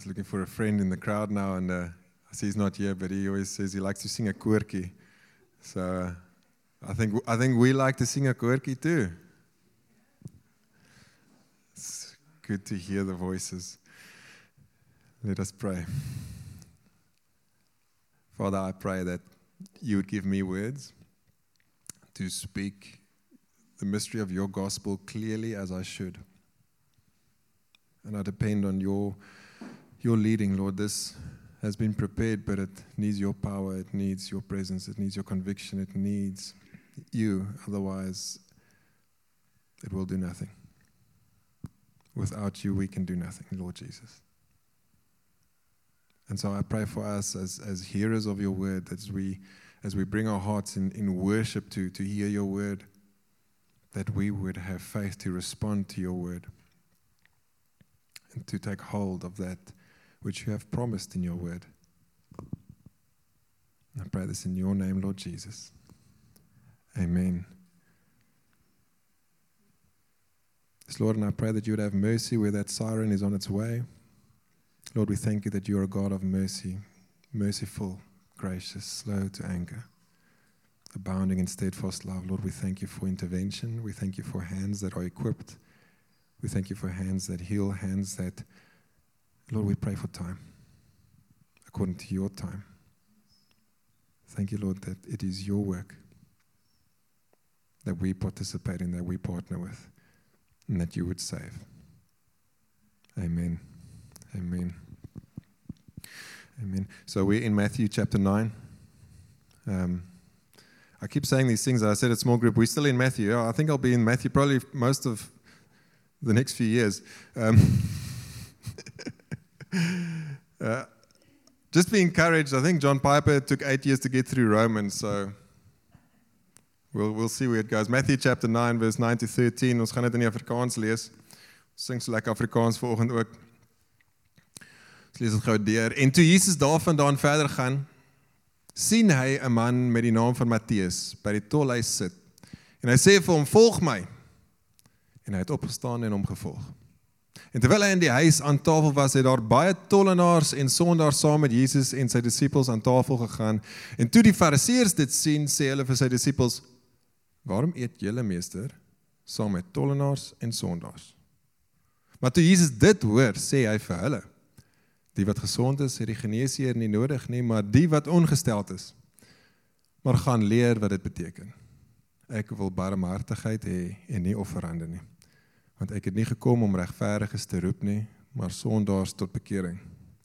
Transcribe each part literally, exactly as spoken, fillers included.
looking for a friend in the crowd now, and uh, I see he's not here, but he always says he likes to sing a koortjie. So uh, I think I think we like to sing a koortjie too. It's good to hear the voices. Let us pray. Father, I pray that you would give me words to speak the mystery of your gospel clearly as I should. And I depend on your your leading, Lord. This has been prepared, but it needs your power, it needs your presence, it needs your conviction, it needs you. Otherwise, it will do nothing. Without you, we can do nothing, Lord Jesus. And so I pray for us as, as hearers of your word, as we as we bring our hearts in, in worship to, to hear your word, that we would have faith to respond to your word and to take hold of that which you have promised in your word. I pray this in your name, Lord Jesus. Amen. Yes, Lord, and I pray that you would have mercy where that siren is on its way. Lord, we thank you that you are a God of mercy, merciful, gracious, slow to anger, abounding in steadfast love. Lord, we thank you for intervention. We thank you for hands that are equipped. We thank you for hands that heal, hands that, Lord, we pray for time, according to your time. Thank you, Lord, that it is your work that we participate in, that we partner with, and that you would save. Amen. Amen. Amen. So we're in Matthew chapter nine. Um, I keep saying these things. I said it's small group. We're still in Matthew. I think I'll be in Matthew probably most of the next few years. Um, uh, just be encouraged. I think John Piper took eight years to get through Romans, so we'll we'll see where it goes. Matthew chapter nine, verse nine to thirteen. Ons gaan dit in die Afrikaans lees. Sing so lekker Afrikaans vanoggend ook. Ons lees dit gou deur. En toe Jesus daarvandaan verder gaan, sien hy 'n man met die naam van Matteus by die tolhuis sit. En hy sê vir hom, volg my. En hy het opgestaan en hom gevolg. En terwyl hy in die huis aan tafel was, het daar baie tollenaars en sondaars saam met Jesus en sy disippels aan tafel gegaan. En toe die fariseërs dit sien, sê hulle vir sy disippels, waarom eet julle meester saam met tollenaars en sondaars? Maar toe Jesus dit hoor, sê hy vir hulle, die wat gesond is, het die geneesheer nie nodig nie, maar die wat ongesteld is. Maar gaan leer wat dit beteken. Ek wil barmhartigheid hê en nie offerande nie. Want ek het nie gekom om regverdiges te roep nie, maar sondaars tot bekering.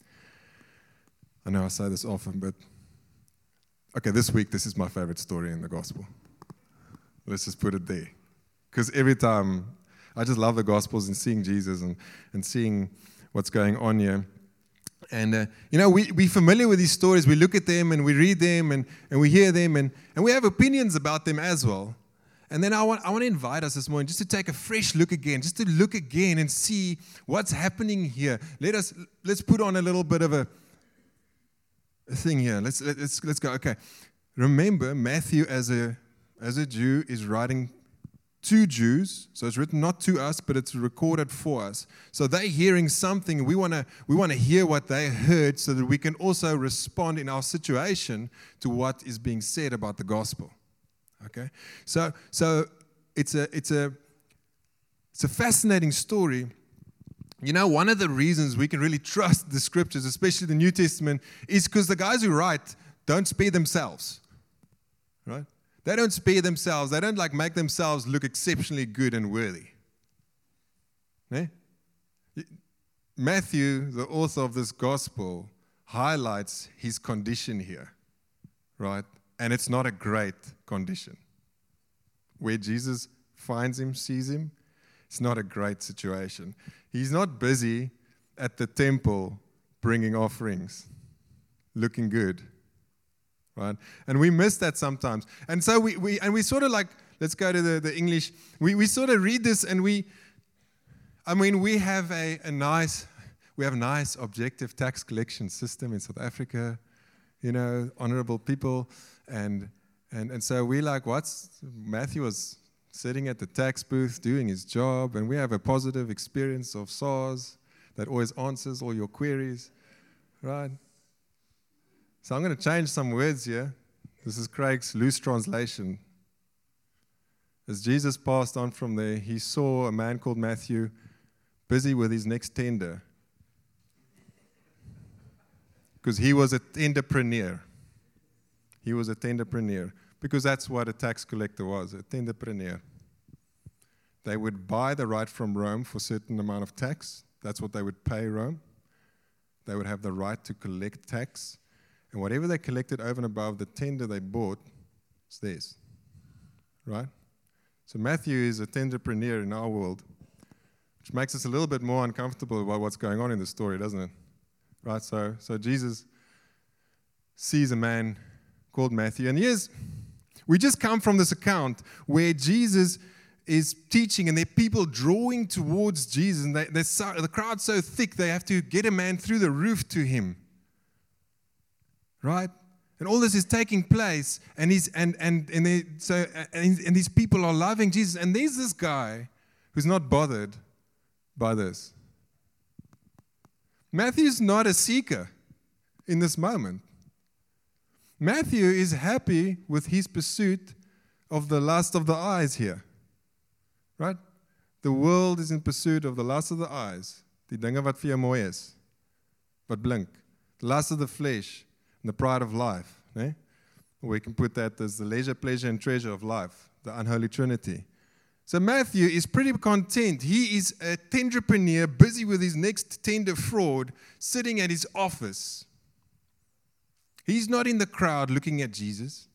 I know I say this often, but okay, this week this is my favorite story in the gospel. Let's just put it there. Because every time, I just love the gospels and seeing Jesus and, and seeing what's going on here. And, uh, you know, we, we're familiar with these stories. We look at them and we read them and, and we hear them and, and we have opinions about them as well. And then I want I want to invite us this morning just to take a fresh look again, just to look again and see what's happening here. Let us let's put on a little bit of a, a thing here. Let's let's let's go. Okay, remember Matthew as a as a Jew is writing to Jews, so it's written not to us, but it's recorded for us. So they're hearing something. We want to we want to hear what they heard, so that we can also respond in our situation to what is being said about the gospel. Okay, so so it's a it's a it's a fascinating story. You know, one of the reasons we can really trust the scriptures, especially the New Testament, is because the guys who write don't spare themselves, right? They don't spare themselves. They don't like make themselves look exceptionally good and worthy. Eh? Matthew, the author of this gospel, highlights his condition here, right? And it's not a great condition. Where Jesus finds him, sees him, it's not a great situation. He's not busy at the temple bringing offerings, looking good, right? And we miss that sometimes. And so we, we and we sort of like, let's go to the, the English, we, we sort of read this and we, I mean, we have a, a nice, we have a nice objective tax collection system in South Africa, you know, honorable people. And and and so we like, what's, Matthew was sitting at the tax booth doing his job, and we have a positive experience of SARS. that always answers all your queries, right? So I'm going to change some words here. This is Craig's loose translation. As Jesus passed on from there, he saw a man called Matthew busy with his next tender. Because he was a tenderpreneur. He was a tenderpreneur. Because that's what a tax collector was, a tenderpreneur. They would buy the right from Rome for a certain amount of tax. That's what they would pay Rome. They would have the right to collect tax. And whatever they collected over and above the tender they bought, it's theirs. Right? So Matthew is a tenderpreneur in our world, which makes us a little bit more uncomfortable about what's going on in the story, doesn't it? Right? So, so Jesus sees a man called Matthew. And here's, we just come from this account where Jesus is teaching and there are people drawing towards Jesus. And they, so, the crowd's so thick, they have to get a man through the roof to him. Right? And all this is taking place, and he's and and and they, so and, and these people are loving Jesus, and there's this guy who's not bothered by this. Matthew's not a seeker in this moment. Matthew is happy with his pursuit of the lust of the eyes here, right? The world is in pursuit of the lust of the eyes, die dinge wat vir jou mooi is, wat blink, the lust of the flesh. The pride of life. Eh? We can put that as the leisure, pleasure, and treasure of life, the unholy trinity. So Matthew is pretty content. He is a tenderpreneur, busy with his next tender fraud, sitting at his office. He's not in the crowd looking at Jesus.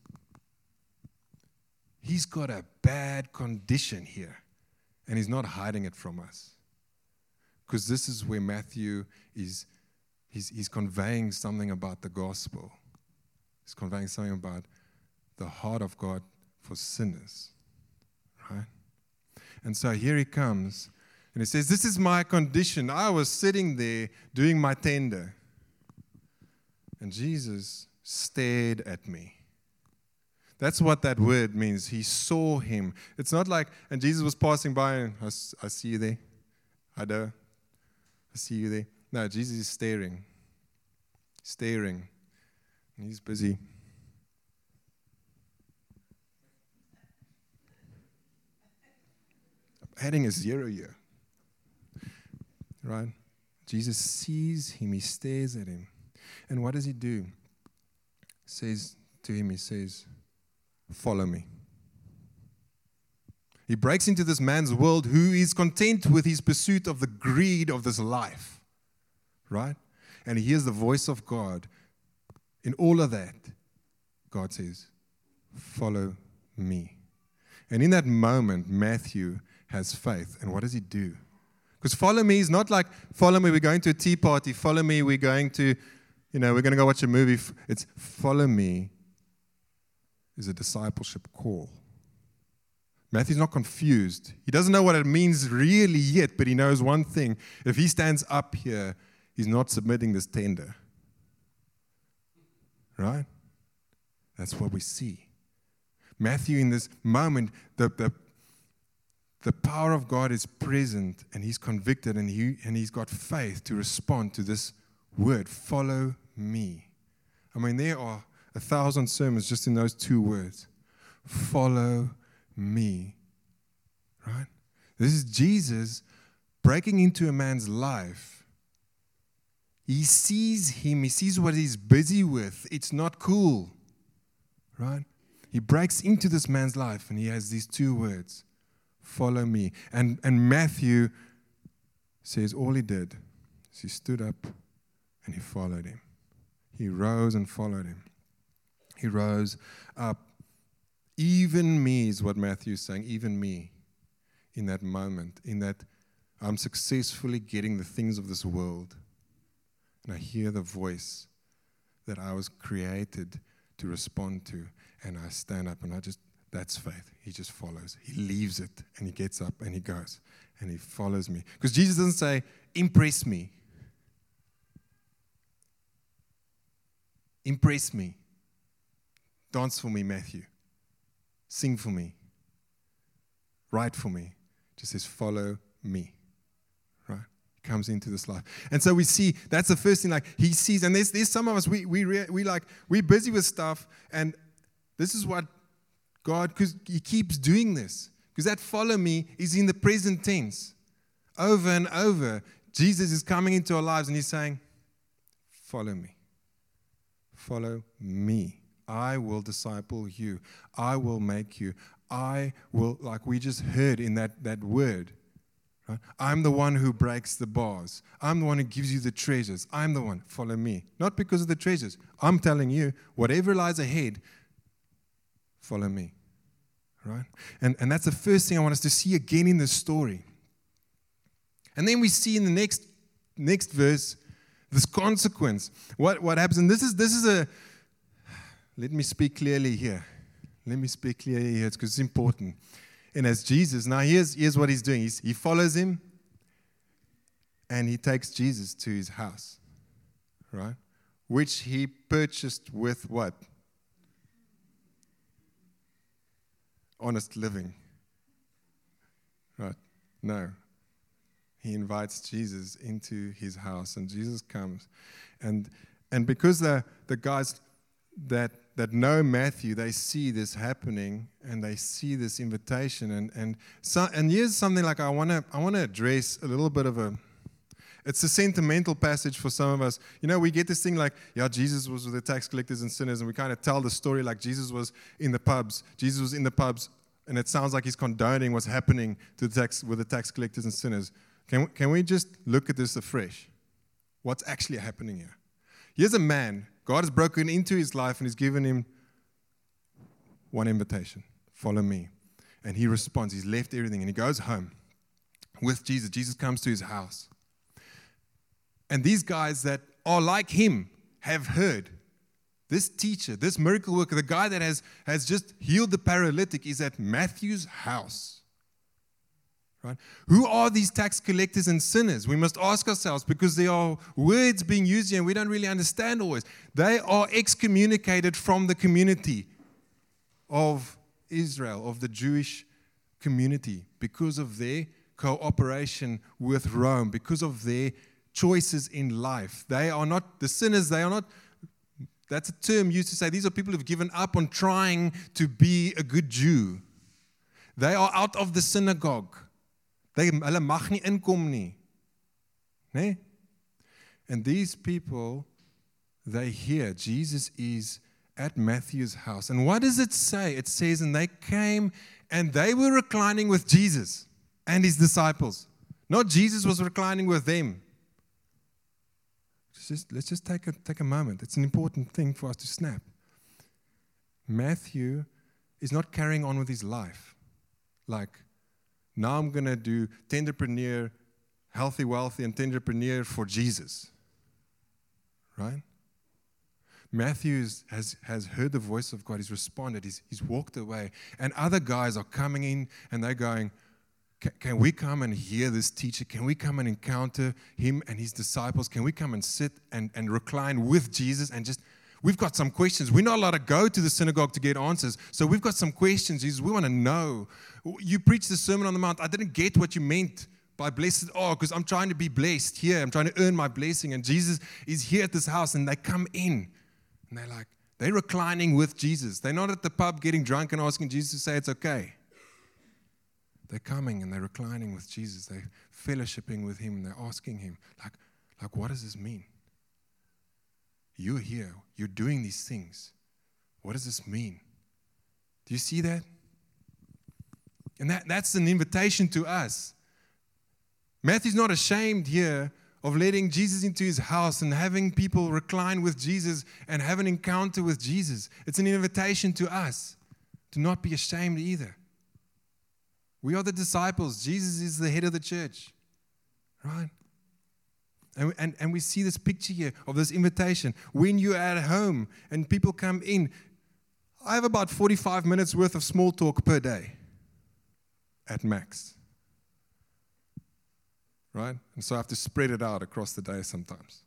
He's got a bad condition here, and he's not hiding it from us. Because this is where Matthew is. He's, he's conveying something about the gospel. He's conveying something about the heart of God for sinners. Right? And so here he comes, and he says, this is my condition. I was sitting there doing my tender. And Jesus stared at me. That's what that word means. He saw him. It's not like, and Jesus was passing by, and I, I see you there. I do. I see you there. No, Jesus is staring, staring, and he's busy. I'm adding a zero here, right? Jesus sees him, he stares at him. And what does he do? He says to him, he says, follow me. He breaks into this man's world who is content with his pursuit of the greed of this life. Right? And he hears the voice of God. In all of that, God says, follow me. And in that moment, Matthew has faith. And what does he do? Because follow me is not like, follow me, we're going to a tea party. Follow me, we're going to, you know, we're going to go watch a movie. It's follow me is a discipleship call. Matthew's not confused. He doesn't know what it means really yet, but he knows one thing. If he stands up here, he's not submitting this tender. Right? That's what we see. Matthew, in this moment, the, the, the power of God is present, and he's convicted, and, he, and he's got faith to respond to this word, follow me. I mean, there are a thousand sermons just in those two words. Follow me. Right? This is Jesus breaking into a man's life. He sees him. He sees what he's busy with. It's not cool. Right? He breaks into this man's life, and he has these two words, follow me. And, and Matthew says all he did is he stood up and he followed him. He rose and followed him. He rose up. Even me is what Matthew is saying, even me, in that moment, in that I'm successfully getting the things of this world. And I hear the voice that I was created to respond to, and I stand up, and I just, that's faith. He just follows. He leaves it, and he gets up, and he goes, and he follows me. Because Jesus doesn't say, impress me. Impress me. Dance for me, Matthew. Sing for me. Write for me. Just says, follow me. Right? He comes into this life. And so we see, that's the first thing, like he sees, and there's, there's some of us, we, we, we like, we're busy with stuff, and this is what God, because he keeps doing this. Because that follow me is in the present tense. Over and over, Jesus is coming into our lives and he's saying, follow me. Follow me. I will disciple you. I will make you. I will, like we just heard in that, that word, right? I'm the one who breaks the bars. I'm the one who gives you the treasures. I'm the one. Follow me. Not because of the treasures. I'm telling you, whatever lies ahead, follow me. Right? And, and that's the first thing I want us to see again in this story. And then we see in the next next verse this consequence. What what happens? And this is this is a let me speak clearly here. Let me speak clearly here because it's important. And as Jesus, now here's here's what he's doing. He's, he follows him and he takes Jesus to his house. Right? Which he purchased with what? Honest living. Right? No. He invites Jesus into his house, and Jesus comes. And and because the, the guys that that know Matthew, they see this happening and they see this invitation. And and so and here's something like I wanna I wanna address a little bit of a it's a sentimental passage for some of us. You know, we get this thing like, yeah, Jesus was with the tax collectors and sinners, and we kind of tell the story like Jesus was in the pubs. Jesus was in the pubs, and it sounds like he's condoning what's happening to the tax, with the tax collectors and sinners. Can, can we just look at this afresh? What's actually happening here? Here's a man. God has broken into his life, and he's given him one invitation. Follow me. And he responds. He's left everything, and he goes home with Jesus. Jesus comes to his house. And these guys that are like him have heard. This teacher, this miracle worker, the guy that has, has just healed the paralytic is at Matthew's house. Right? Who are these tax collectors and sinners? We must ask ourselves because there are words being used here and we don't really understand always. They are excommunicated from the community of Israel, of the Jewish community, because of their cooperation with Rome, because of their choices in life. They are not the sinners, they are not, that's a term used to say these are people who've given up on trying to be a good Jew. They are out of the synagogue. They hulle mag nie inkom nie. Nee? And these people, they hear Jesus is at Matthew's house. And what does it say? It says, and they came and they were reclining with Jesus and his disciples. Not Jesus was reclining with them. Just, let's just take a, take a moment. It's an important thing for us to snap. Matthew is not carrying on with his life. Like, now I'm going to do tenderpreneur, healthy, wealthy, and tenderpreneur for Jesus. Right? Matthew has, has heard the voice of God. He's responded. He's, he's walked away. And other guys are coming in and they're going, Can, can we come and hear this teacher? Can we come and encounter him and his disciples? Can we come and sit and, and recline with Jesus and just, we've got some questions. We're not allowed to go to the synagogue to get answers. So we've got some questions. Jesus, we want to know. You preached the Sermon on the Mount. I didn't get what you meant by blessed are because I'm trying to be blessed here. I'm trying to earn my blessing. And Jesus is here at this house and they come in and they're like, they're reclining with Jesus. They're not at the pub getting drunk and asking Jesus to say it's okay. They're coming and they're reclining with Jesus. They're fellowshipping with him. And they're asking him, like, like, what does this mean? You're here. You're doing these things. What does this mean? Do you see that? And that, that's an invitation to us. Matthew's not ashamed here of letting Jesus into his house and having people recline with Jesus and have an encounter with Jesus. It's an invitation to us to not be ashamed either. We are the disciples. Jesus is the head of the church, right? And, and, and we see this picture here of this invitation. When you're at home and people come in, I have about forty-five minutes worth of small talk per day at max, right? And so I have to spread it out across the day sometimes.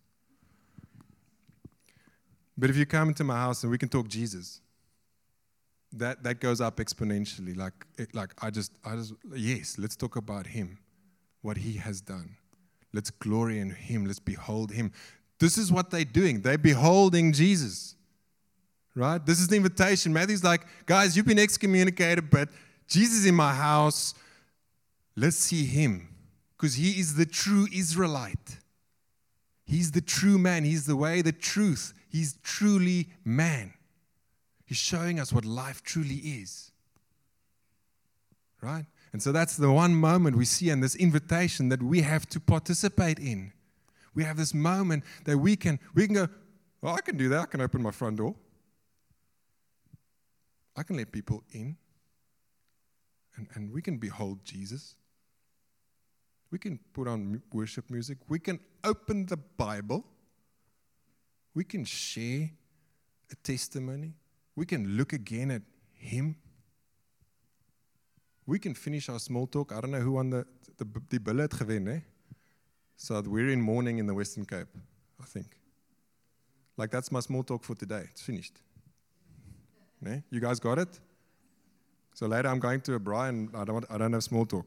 But if you come into my house and we can talk Jesus, That that goes up exponentially. Like it, like I just I just yes, let's talk about him, what he has done. Let's glory in him. Let's behold him. This is what they're doing. They're beholding Jesus. Right? This is the invitation. Matthew's like, guys, you've been excommunicated, but Jesus is in my house. Let's see him. Because he is the true Israelite. He's the true man. He's the way, the truth. He's truly man. He's showing us what life truly is. Right? And so that's the one moment we see in this invitation that we have to participate in. We have this moment that we can, we can go, well, I can do that. I can open my front door. I can let people in. And, and we can behold Jesus. We can put on worship music. We can open the Bible. We can share a testimony. We can look again at him. We can finish our small talk. I don't know who won the the, the bulle het gewen, eh? So we're in mourning in the Western Cape, I think. Like that's my small talk for today. It's finished. Ne? You guys got it? So later I'm going to a braai and I don't I don't have small talk.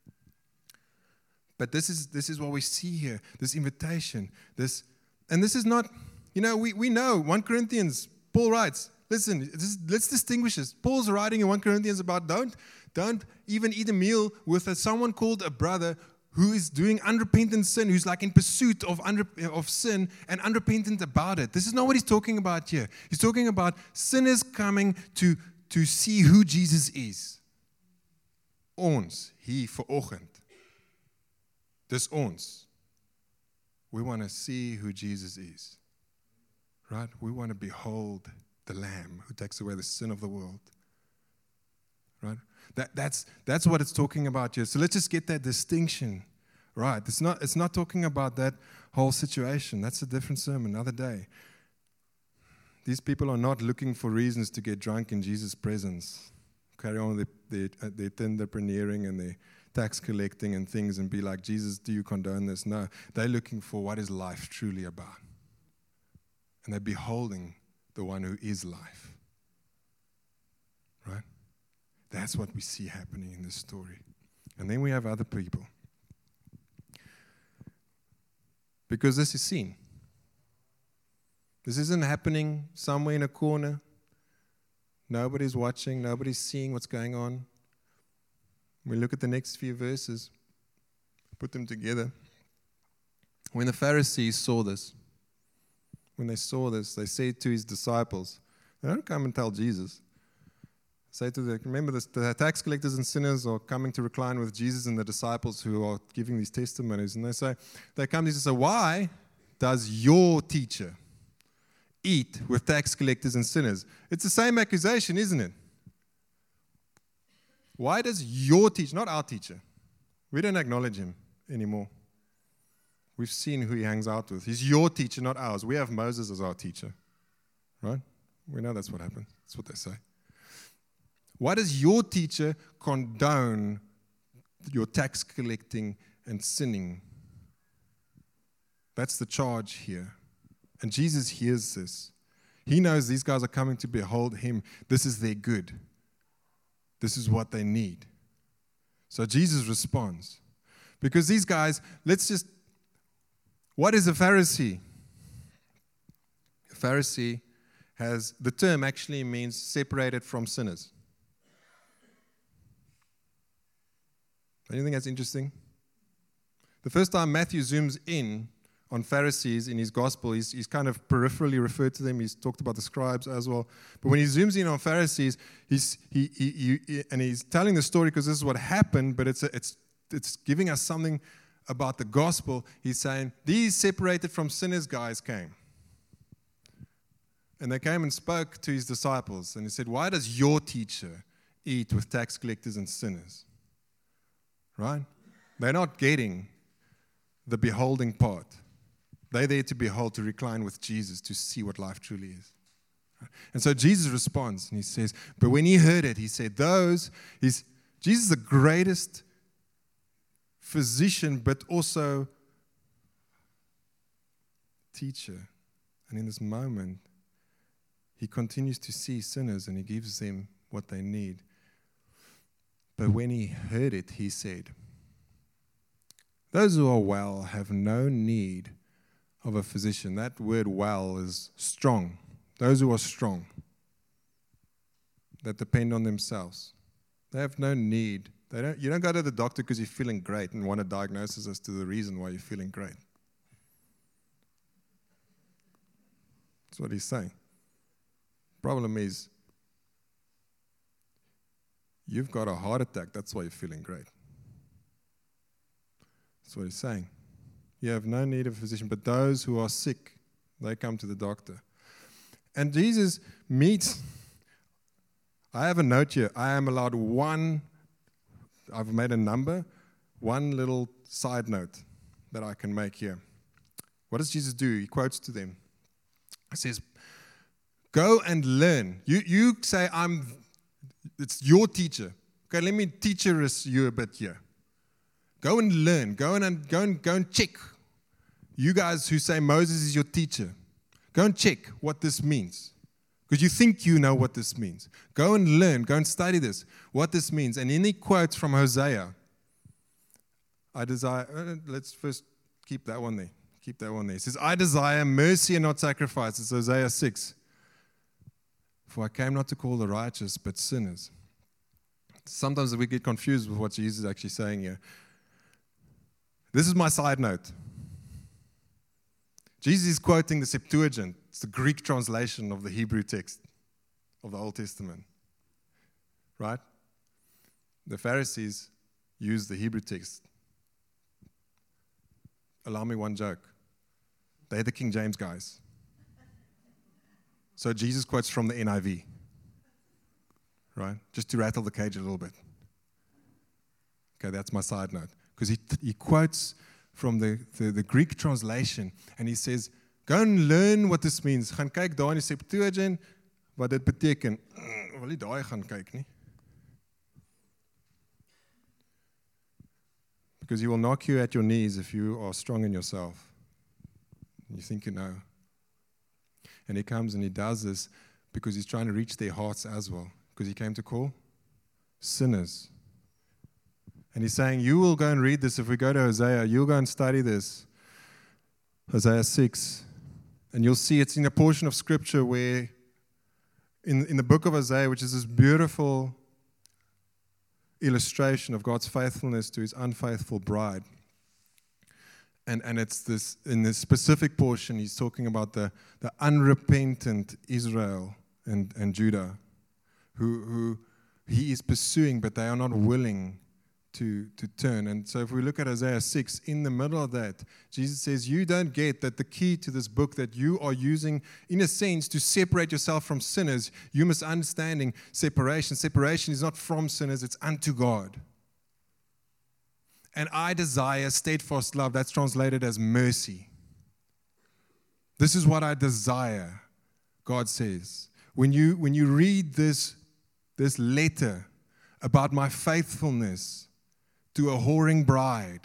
But this is this is what we see here, this invitation, this, and this is not, you know, we, we know, First Corinthians, Paul writes, listen, this, let's distinguish this. Paul's writing in First Corinthians about don't, don't even eat a meal with a, someone called a brother who is doing unrepentant sin, who's like in pursuit of, under, of sin and unrepentant about it. This is not what he's talking about here. He's talking about sinners coming to, to see who Jesus is. Ons, hier vanoggend. Dis ons. We want to see who Jesus is. Right? We want to behold the Lamb who takes away the sin of the world. Right? That, that's, that's what it's talking about here. So let's just get that distinction right. It's not, it's not talking about that whole situation. That's a different sermon, another day. These people are not looking for reasons to get drunk in Jesus' presence. Carry on with their, their, their tenderpreneering and their tax collecting and things and be like, Jesus, do you condone this? No, they're looking for what is life truly about. And they're beholding the one who is life. Right? That's what we see happening in this story. And then we have other people. Because this is seen. This isn't happening somewhere in a corner. Nobody's watching. Nobody's seeing what's going on. We look at the next few verses, put them together. When the Pharisees saw this, when they saw this, they said to his disciples, they don't come and tell Jesus. Say to the, remember this, the tax collectors and sinners are coming to recline with Jesus and the disciples who are giving these testimonies. And they say, they come to Jesus and say, why does your teacher eat with tax collectors and sinners? It's the same accusation, isn't it? Why does your teacher, not our teacher, we don't acknowledge him anymore. We've seen who he hangs out with. He's your teacher, not ours. We have Moses as our teacher, right? We know that's what happened. That's what they say. Why does your teacher condone your tax collecting and sinning? That's the charge here. And Jesus hears this. He knows these guys are coming to behold him. This is their good. This is what they need. So Jesus responds. Because these guys, let's just, what is a Pharisee? A Pharisee has, the term actually means separated from sinners. Don't you think that's interesting? The first time Matthew zooms in on Pharisees in his gospel, he's, he's kind of peripherally referred to them. He's talked about the scribes as well. But when he zooms in on Pharisees, he's he, he, he, he and he's telling the story because this is what happened, but it's a, it's it's giving us something about the gospel. He's saying, these separated from sinners guys came. And they came and spoke to his disciples. And he said, why does your teacher eat with tax collectors and sinners? Right? They're not getting the beholding part. They're there to behold, to recline with Jesus, to see what life truly is. And so Jesus responds, and he says, but when he heard it, he said, those, he's, Jesus is the greatest physician, but also teacher. And in this moment, he continues to see sinners, and he gives them what they need. But when he heard it, he said, Those who are well have no need of a physician. That word well is strong. Those who are strong, that depend on themselves. They have no need. They don't, you don't go to the doctor because you're feeling great and want a diagnosis as to the reason why you're feeling great. That's what he's saying. Problem is, you've got a heart attack. That's why you're feeling great. That's what he's saying. You have no need of a physician, but those who are sick, they come to the doctor. And Jesus meets, I have a note here. I am allowed one, I've made a number, one little side note that I can make here. What does Jesus do? He quotes to them. He says, go and learn. You, you say, I'm, it's your teacher. Okay, let me teacherish you a bit here. Go and learn. Go and, go and, go and check. You guys who say Moses is your teacher, go and check what this means. Because you think you know what this means. Go and learn. Go and study this, what this means. And then he quotes from Hosea. I desire, let's first keep that one there. Keep that one there. It says, I desire mercy and not sacrifice. It's Hosea six. For I came not to call the righteous, but sinners. Sometimes we get confused with what Jesus is actually saying here. This is my side note. Jesus is quoting the Septuagint. It's the Greek translation of the Hebrew text of the Old Testament. Right? The Pharisees used the Hebrew text. Allow me one joke. They're the King James guys. So Jesus quotes from the N I V. Right? Just to rattle the cage a little bit. Okay, that's my side note. Because he, he quotes from the, the, the Greek translation, and he says, go and learn what this means. Gaan kyk daar in die Septuagint, wat dit beteken. Wil nie daai gaan kyk nie. Because he will knock you at your knees if you are strong in yourself. You think you know. And he comes and he does this because he's trying to reach their hearts as well. Because he came to call sinners. And he's saying, you will go and read this. If we go to Hosea, you'll go and study this. Hosea six. And you'll see it's in a portion of Scripture where, in, in the book of Hosea, which is this beautiful illustration of God's faithfulness to his unfaithful bride. And, and it's this, in this specific portion, he's talking about the, the unrepentant Israel and, and Judah, who, who he is pursuing, but they are not willing To, to turn. And so if we look at Hosea six, in the middle of that, Jesus says, you don't get that the key to this book that you are using, in a sense, to separate yourself from sinners, you must understanding separation. Separation is not from sinners, it's unto God. And I desire steadfast love. That's translated as mercy. This is what I desire, God says. When you, when you read this, this letter about my faithfulness to a whoring bride,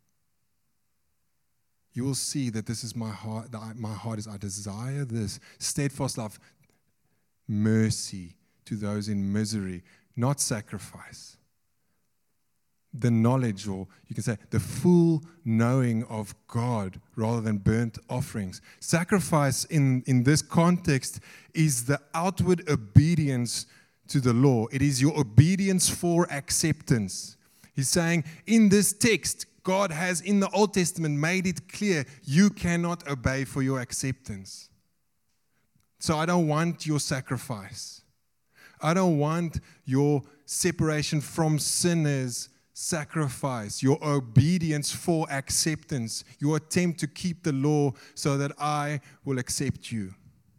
you will see that this is my heart. My heart is, I desire this. Steadfast love, mercy to those in misery, not sacrifice. The knowledge, or you can say the full knowing of God rather than burnt offerings. Sacrifice in, in this context is the outward obedience to the law. It is your obedience for acceptance. He's saying, in this text, God has, in the Old Testament, made it clear you cannot obey for your acceptance. So I don't want your sacrifice. I don't want your separation from sinners sacrifice, your obedience for acceptance, your attempt to keep the law so that I will accept you.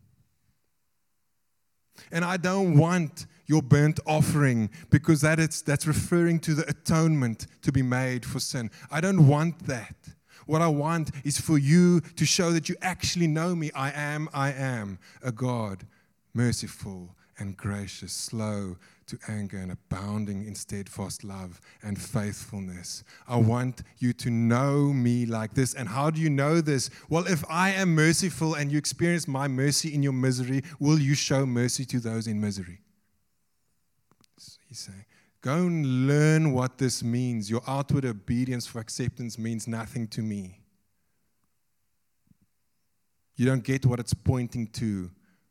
And I don't want your burnt offering, because that is, that's referring to the atonement to be made for sin. I don't want that. What I want is for you to show that you actually know me. I am, I am a God, merciful and gracious, slow to anger and abounding in steadfast love and faithfulness. I want you to know me like this. And how do you know this? Well, if I am merciful and you experience my mercy in your misery, will you show mercy to those in misery? He's saying, Go and learn what this means. Your outward obedience for acceptance means nothing to me. You don't get what it's pointing to.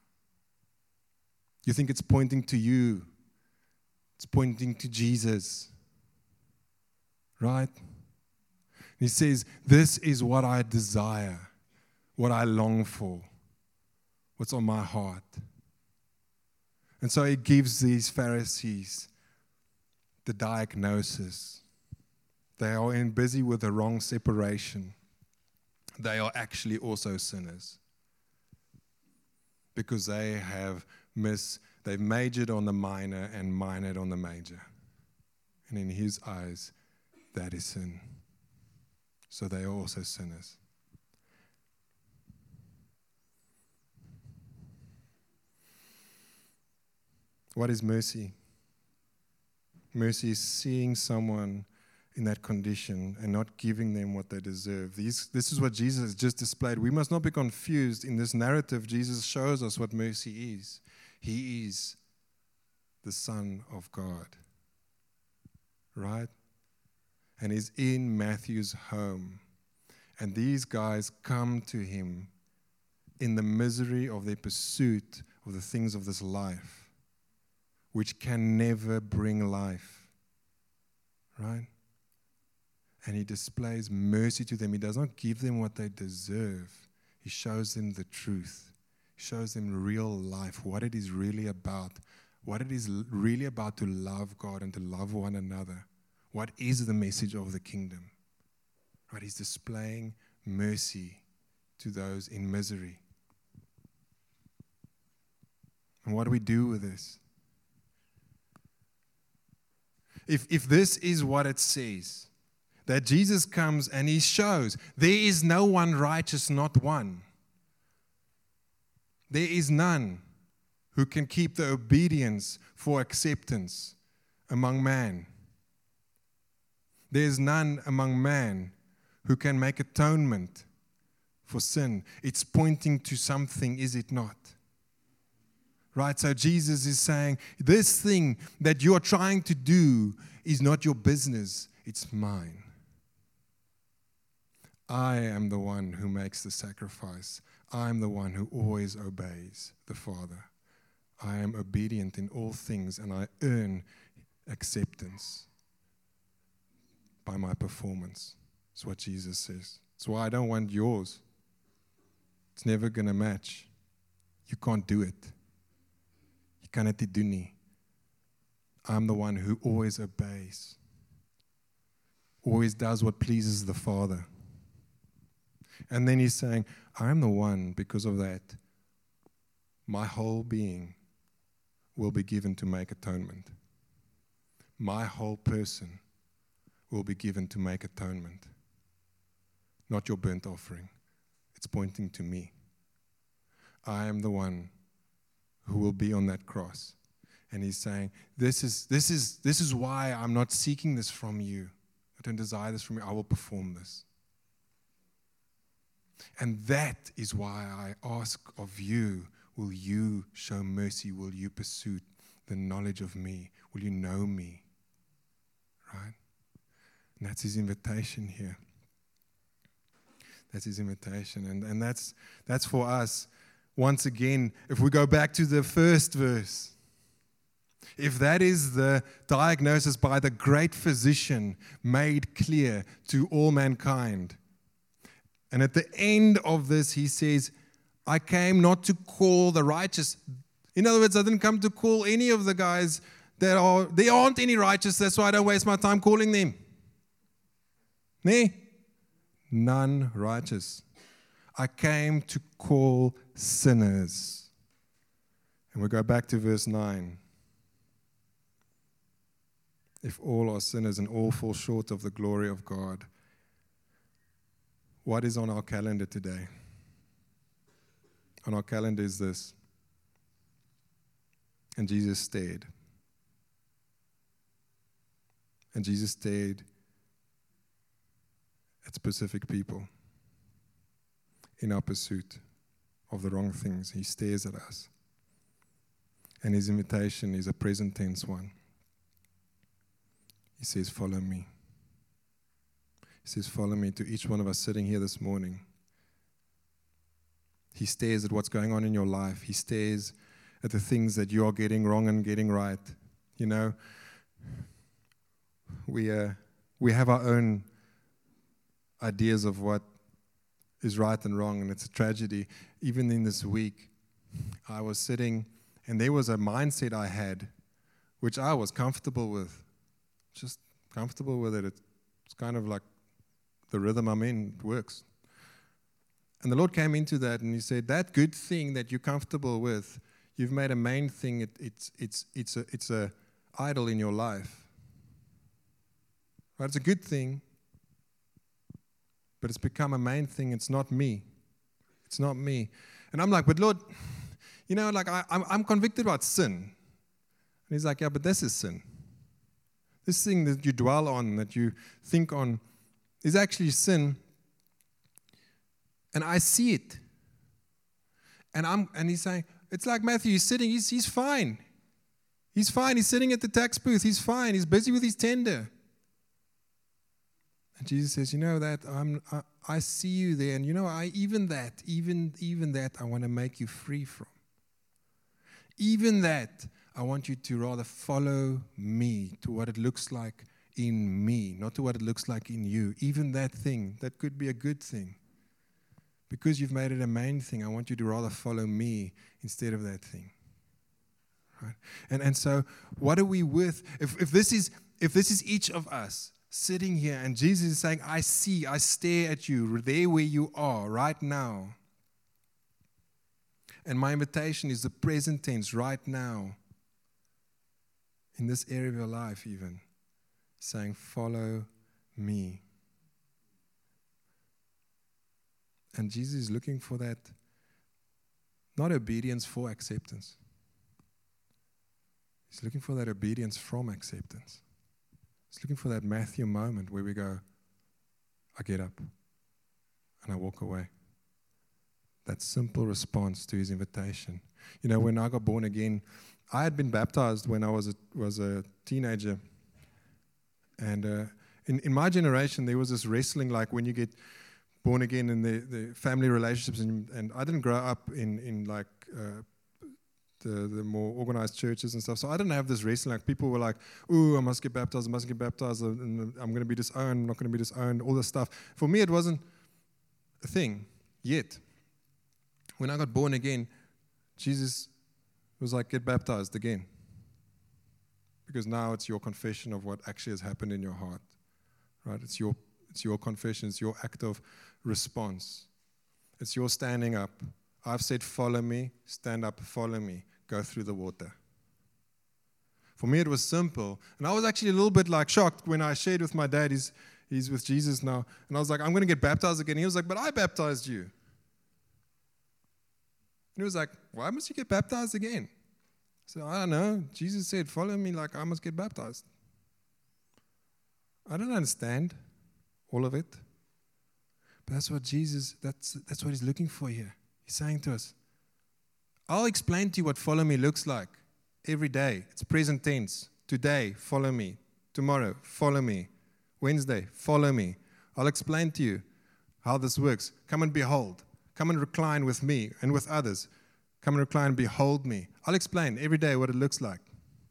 You think it's pointing to you. It's pointing to Jesus. Right? He says, this is what I desire, what I long for, what's on my heart. And so he gives these Pharisees the diagnosis. They are in busy with the wrong separation. They are actually also sinners. Because they have mis, they've majored on the minor and minored on the major. And in his eyes, that is sin. So they are also sinners. What is mercy? Mercy is seeing someone in that condition and not giving them what they deserve. These, this is what Jesus just displayed. We must not be confused. In this narrative, Jesus shows us what mercy is. He is the Son of God. Right? And he's in Matthew's home. And these guys come to him in the misery of their pursuit of the things of this life, which can never bring life. Right? And he displays mercy to them. He does not give them what they deserve. He shows them the truth. He shows them real life, what it is really about, what it is really about to love God and to love one another. What is the message of the kingdom? Right? He's displaying mercy to those in misery. And what do we do with this? If, if this is what it says, that Jesus comes and he shows there is no one righteous, not one. There is none who can keep the obedience for acceptance among man. There is none among man who can make atonement for sin. It's pointing to something, is it not? Right? So Jesus is saying, this thing that you're trying to do is not your business, it's mine. I am the one who makes the sacrifice. I am the one who always obeys the Father. I am obedient in all things, and I earn acceptance by my performance. That's what Jesus says. That's why I don't want yours. It's never going to match. You can't do it. You cannot do it. I'm the one who always obeys. Always does what pleases the Father. And then he's saying, I'm the one, because of that, my whole being will be given to make atonement. My whole person will be given to make atonement. Not your burnt offering. It's pointing to me. I am the one who will be on that cross. And he's saying, this is, this is, this is why I'm not seeking this from you. I don't desire this from you. I will perform this. And that is why I ask of you, will you show mercy? Will you pursue the knowledge of me? Will you know me? Right? And that's his invitation here. That's his invitation. And, and that's, that's for us. Once again, if we go back to the first verse, if that is the diagnosis by the great physician made clear to all mankind, and at the end of this, he says, I came not to call the righteous. In other words, I didn't come to call any of the guys that are, there aren't any righteous, that's why I don't waste my time calling them. Nee? None righteous. I came to call sinners. And we go back to verse nine. If all are sinners and all fall short of the glory of God, what is on our calendar today? On our calendar is this. And Jesus stayed. And Jesus stayed at specific people in our pursuit of the wrong things. He stares at us. And his invitation is a present tense one. He says, follow me. He says, follow me to each one of us sitting here this morning. He stares at what's going on in your life. He stares at the things that you are getting wrong and getting right. You know, we uh, we have our own ideas of what is right and wrong, and it's a tragedy. Even in this week, I was sitting, and there was a mindset I had, which I was comfortable with, just comfortable with it. It's kind of like the rhythm I'm in, it works. And the Lord came into that, and He said, that good thing that you're comfortable with, you've made a main thing. It, it's it's it's a it's a idol in your life. Right? It's a good thing, but it's become a main thing. It's not me. It's not me. And I'm like, but Lord, you know, like I, I'm I'm convicted about sin. And He's like, yeah, but this is sin. This thing that you dwell on, that you think on, is actually sin. And I see it. And I'm and He's saying, it's like Matthew, he's sitting, he's he's fine. He's fine. He's sitting at the tax booth. He's fine. He's busy with his tender. And Jesus says, you know that I'm I, I see you there, and you know, I even that, even even that I want to make you free from. Even that, I want you to rather follow me to what it looks like in me, not to what it looks like in you. Even that thing, that could be a good thing. Because you've made it a main thing, I want you to rather follow me instead of that thing. Right? And and so what are we with? If if this is if this is each of us sitting here and Jesus is saying, I see, I stare at you there where you are right now. And my invitation is the present tense right now. In this area of your life even. Saying, follow me. And Jesus is looking for that, not obedience for acceptance. He's looking for that obedience from acceptance. He's looking for that Matthew moment where we go, I get up and I walk away. That simple response to His invitation. You know, when I got born again, I had been baptized when I was a, was a teenager. And uh, in, in my generation, there was this wrestling, like when you get born again in the, the family relationships, and, and I didn't grow up in, in like uh, the, the more organized churches and stuff, so I didn't have this wrestling, like people were like, ooh, I must get baptized, I must get baptized, and I'm going to be disowned, I'm not going to be disowned, all this stuff. For me, it wasn't a thing yet. When I got born again, Jesus was like, get baptized again. Because now it's your confession of what actually has happened in your heart, right? It's your It's your confession. It's your act of response. It's your standing up. I've said, follow me. Stand up, follow me. Go through the water. For me, it was simple. And I was actually a little bit like shocked when I shared with my dad. He's, he's with Jesus now. And I was like, I'm going to get baptized again. He was like, but I baptized you. And he was like, why must you get baptized again? I said, I don't know. Jesus said, follow me like I must get baptized. I don't understand all of it. But that's what Jesus, that's that's what He's looking for here. He's saying to us, I'll explain to you what follow me looks like every day. It's present tense. Today, follow me. Tomorrow, follow me. Wednesday, follow me. I'll explain to you how this works. Come and behold. Come and recline with me and with others. Come and recline and behold me. I'll explain every day what it looks like.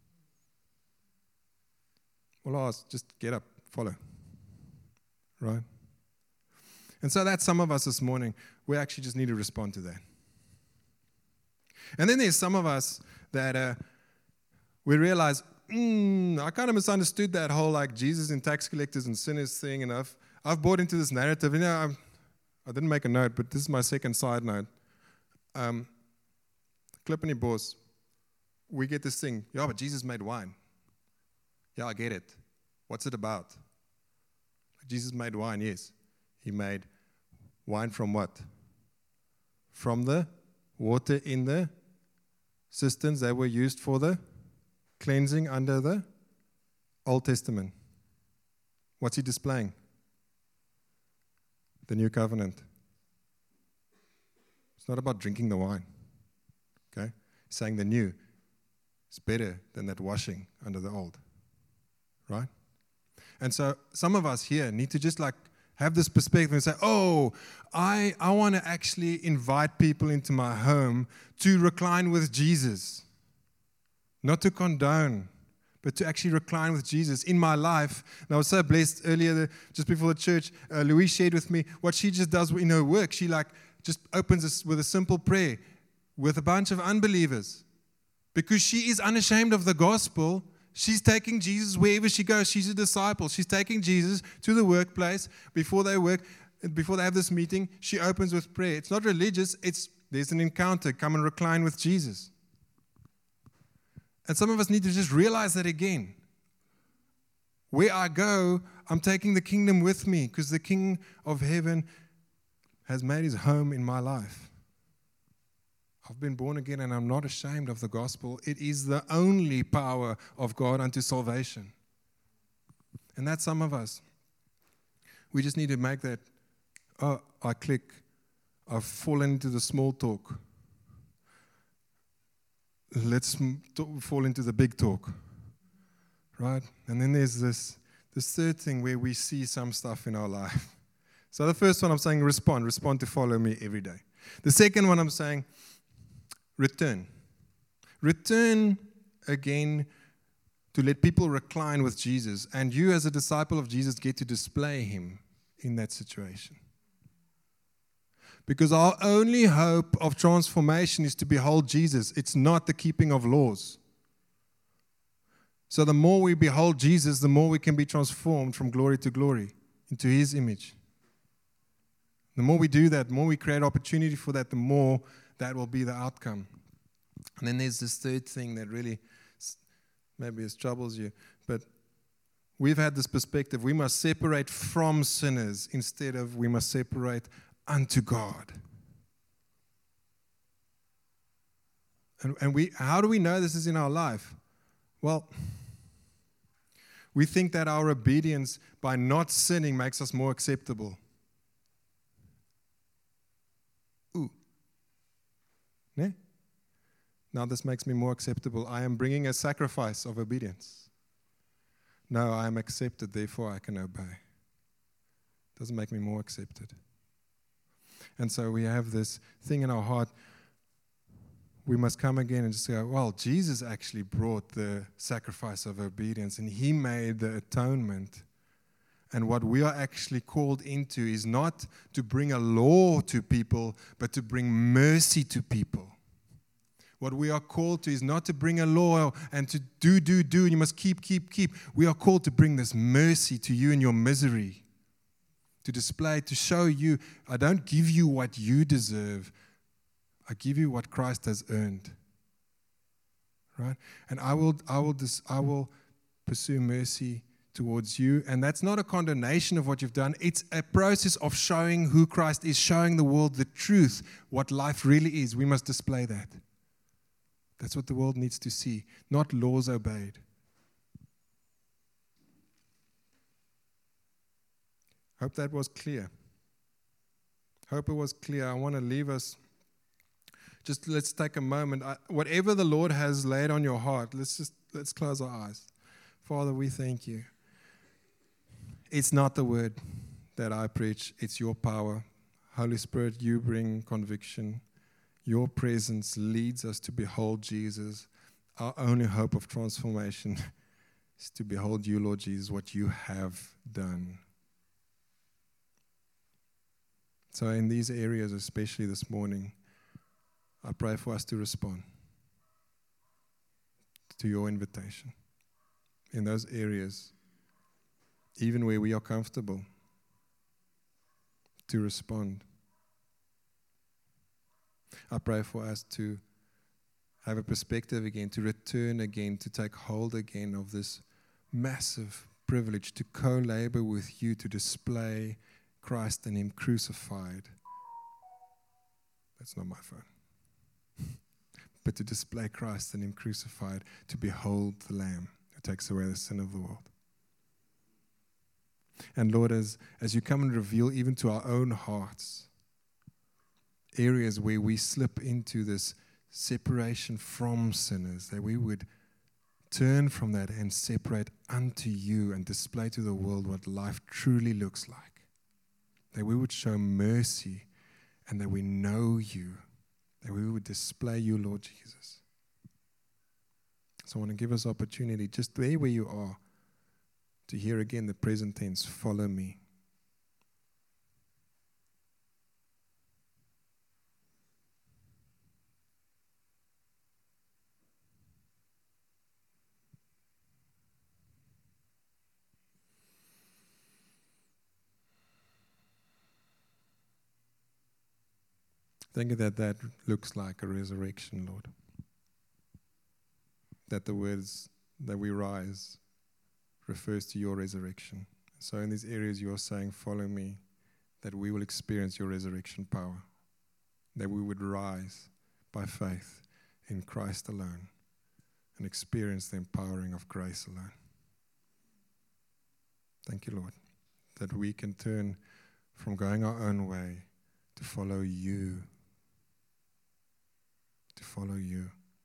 Well, I'll just get up, follow. Right? And so that's some of us this morning. We actually just need to respond to that. And then there's some of us that uh, we realize, mm, I kind of misunderstood that whole like Jesus and tax collectors and sinners thing, and I've, I've bought into this narrative. You know, I'm, I didn't make a note, but this is my second side note. Um, Clippany Boss, we get this thing, yeah, but Jesus made wine. Yeah, I get it. What's it about? Jesus made wine, yes. He made wine from what? From the water in the cisterns that were used for the cleansing under the Old Testament. What's He displaying? The new covenant. It's not about drinking the wine. Okay? He's saying the new is better than that washing under the old. Right? And so some of us here need to just like have this perspective and say, oh, I, I want to actually invite people into my home to recline with Jesus. Not to condone, but to actually recline with Jesus in my life. And I was so blessed earlier, just before the church, uh, Louise shared with me what she just does in her work. She like just opens this with a simple prayer with a bunch of unbelievers. Because she is unashamed of the gospel. She's taking Jesus wherever she goes. She's a disciple. She's taking Jesus to the workplace before they work, before they have this meeting. She opens with prayer. It's not religious. It's there's an encounter. Come and recline with Jesus. And some of us need to just realize that again. Where I go, I'm taking the kingdom with me because the King of heaven has made his home in my life. I've been born again and I'm not ashamed of the gospel. It is the only power of God unto salvation. And that's some of us. We just need to make that, oh, I click, I've fallen into the small talk. Let's fall into the big talk. Right? And then there's this, this third thing where we see some stuff in our life. So the first one I'm saying respond. Respond to follow me every day. The second one I'm saying return. Return again to let people recline with Jesus. And you as a disciple of Jesus get to display him in that situation. Because our only hope of transformation is to behold Jesus. It's not the keeping of laws. So the more we behold Jesus, the more we can be transformed from glory to glory into his image. The more we do that, the more we create opportunity for that, the more that will be the outcome. And then there's this third thing that really, maybe it troubles you, but we've had this perspective. We must separate from sinners instead of we must separate unto God. And, and we, how do we know this is in our life? Well, we think that our obedience by not sinning makes us more acceptable. Ooh. Ne? Now this makes me more acceptable. I am bringing a sacrifice of obedience. No, I am accepted, therefore I can obey. Doesn't make me more accepted. And so we have this thing in our heart. We must come again and just go, well, Jesus actually brought the sacrifice of obedience and he made the atonement. And what we are actually called into is not to bring a law to people, but to bring mercy to people. What we are called to is not to bring a law and to do, do, do, and you must keep, keep, keep. We are called to bring this mercy to you in your misery. To display, to show you, I don't give you what you deserve. I give you what Christ has earned. Right? And I will, I will, dis, I will pursue mercy towards you. And that's not a condemnation of what you've done. It's a process of showing who Christ is, showing the world the truth, what life really is. We must display that. That's what the world needs to see, not laws obeyed. Hope that was clear. Hope it was clear. I want to leave us. Just let's take a moment. I, whatever the Lord has laid on your heart, let's just let's close our eyes. Father, we thank you. It's not the word that I preach. It's your power. Holy Spirit, you bring conviction. Your presence leads us to behold Jesus. Our only hope of transformation is to behold you, Lord Jesus, what you have done. So in these areas, especially this morning, I pray for us to respond to your invitation. In those areas, even where we are comfortable, to respond. I pray for us to have a perspective again, to return again, to take hold again of this massive privilege to co-labor with you, to display Christ and him crucified. That's not my phone. But to display Christ and him crucified, to behold the Lamb who takes away the sin of the world. And Lord, as, as you come and reveal even to our own hearts, areas where we slip into this separation from sinners, that we would turn from that and separate unto you and display to the world what life truly looks like. That we would show mercy and that we know you, that we would display you, Lord Jesus. So I want to give us opportunity just there where you are to hear again the present tense, follow me. Think that that looks like a resurrection, Lord. That the words that we rise refers to your resurrection. So in these areas you are saying, follow me, that we will experience your resurrection power. That we would rise by faith in Christ alone and experience the empowering of grace alone. Thank you, Lord, that we can turn from going our own way to follow you. To follow you.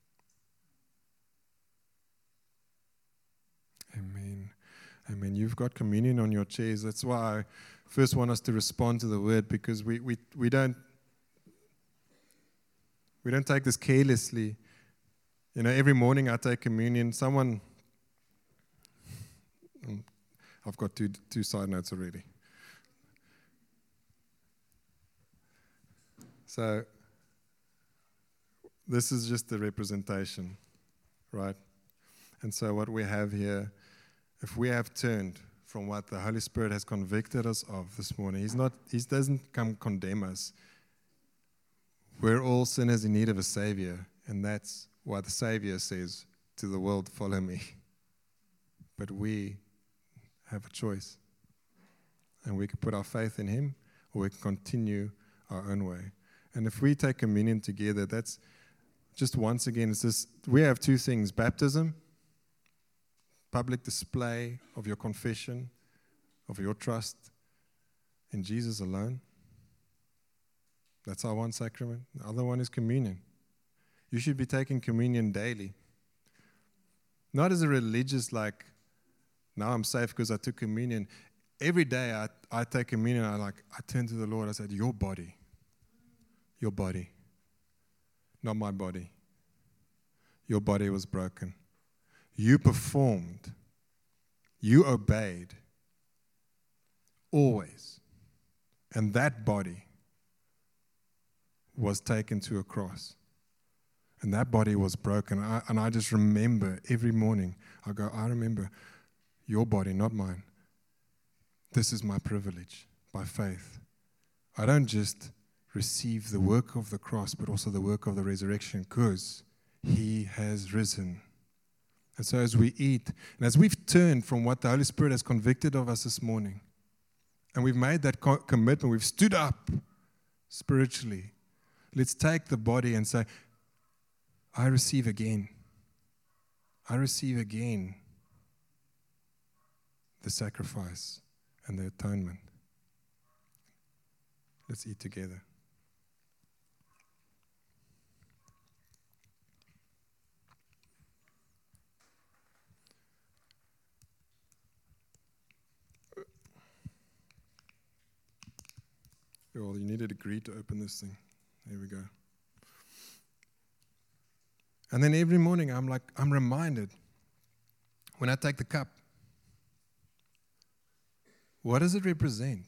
Amen. Amen. You've got communion on your chairs. That's why I first want us to respond to the word, because we, we, we don't we don't take this carelessly. You know, every morning I take communion. Someone, I've got two two side notes already. So this is just the representation, right? And so what we have here, if we have turned from what the Holy Spirit has convicted us of this morning, He's not, He doesn't come condemn us. We're all sinners in need of a Savior, and that's why the Savior says to the world, follow me. But we have a choice, and we can put our faith in Him, or we can continue our own way. And if we take communion together, that's just once again, it's this, we have two things: baptism, public display of your confession, of your trust in Jesus alone. That's our one sacrament. The other one is communion. You should be taking communion daily. Not as a religious, like, now I'm safe because I took communion. Every day I, I take communion, I like I turn to the Lord, I said, your body, your body. Not my body. Your body was broken. You performed. You obeyed. Always. And that body was taken to a cross. And that body was broken. I, and I just remember every morning, I go, I remember your body, not mine. This is my privilege by faith. I don't just receive the work of the cross, but also the work of the resurrection, because He has risen. And so as we eat, and as we've turned from what the Holy Spirit has convicted of us this morning, and we've made that co- commitment, we've stood up spiritually, let's take the body and say, I receive again. I receive again the sacrifice and the atonement. Let's eat together. Well, you needed a agree to open this thing. There we go. And then every morning I'm like, I'm reminded when I take the cup, what does it represent?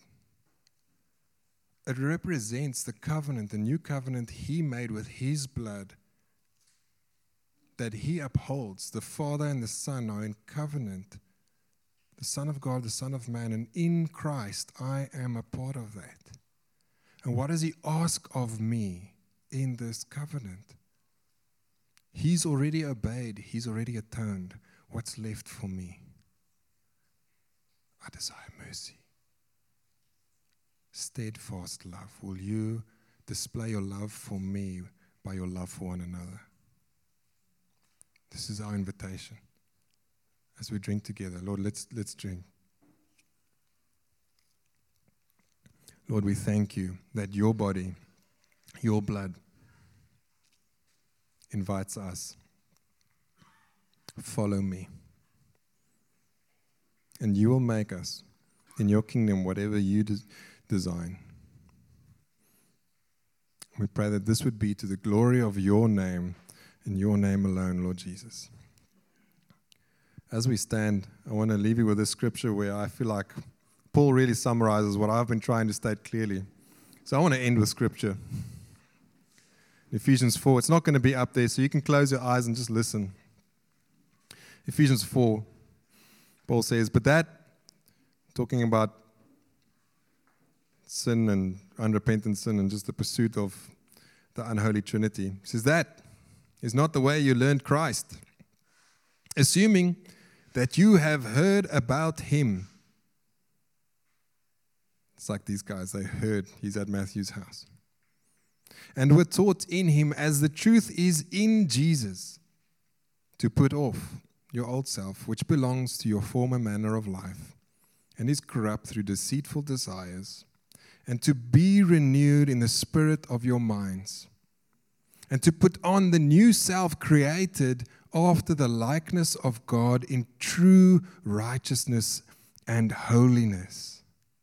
It represents the covenant, the new covenant He made with His blood, that He upholds. The Father and the Son are in covenant. The Son of God, the Son of Man, and in Christ I am a part of that. And what does He ask of me in this covenant? He's already obeyed. He's already atoned. What's left for me? I desire mercy. Steadfast love. Will you display your love for me by your love for one another? This is our invitation. As we drink together, Lord, let's let's drink. Lord, we thank you that your body, your blood, invites us Follow me. And you will make us in your kingdom whatever you des- design. We pray that this would be to the glory of your name and your name alone, Lord Jesus. As we stand, I want to leave you with a scripture where I feel like Paul really summarizes what I've been trying to state clearly. So I want to end with scripture. Ephesians four. It's not going to be up there, so you can close your eyes and just listen. Ephesians four. Paul says, but that, talking about sin and unrepentant sin and just the pursuit of the unholy Trinity, he says that is not the way you learned Christ, assuming that you have heard about him. It's like these guys, they heard he's at Matthew's house. And were taught in him as the truth is in Jesus, to put off your old self, which belongs to your former manner of life, and is corrupt through deceitful desires, and to be renewed in the spirit of your minds, and to put on the new self created after the likeness of God in true righteousness and holiness.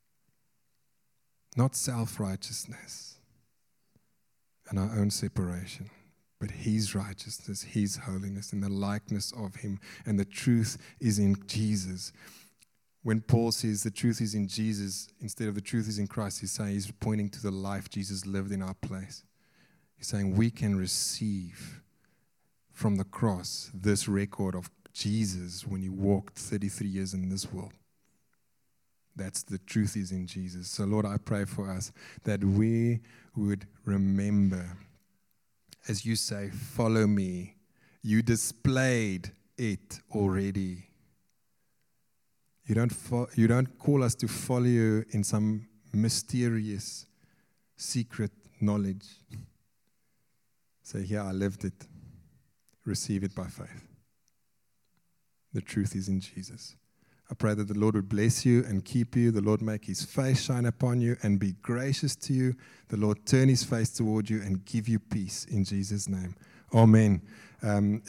Not self-righteousness and our own separation, but his righteousness, his holiness, in the likeness of him. And the truth is in Jesus. When Paul says the truth is in Jesus, instead of the truth is in Christ, he's saying, he's pointing to the life Jesus lived in our place. He's saying we can receive from the cross this record of Jesus when he walked thirty-three years in this world. That's the truth is in Jesus. So Lord, I pray for us that we would remember, as you say, follow me. You displayed it already. You don't, fo- you don't call us to follow you in some mysterious, secret knowledge. Say, here, I lived it. Receive it by faith. The truth is in Jesus. I pray that the Lord would bless you and keep you. The Lord make his face shine upon you and be gracious to you. The Lord turn his face toward you and give you peace in Jesus' name. Amen. Um,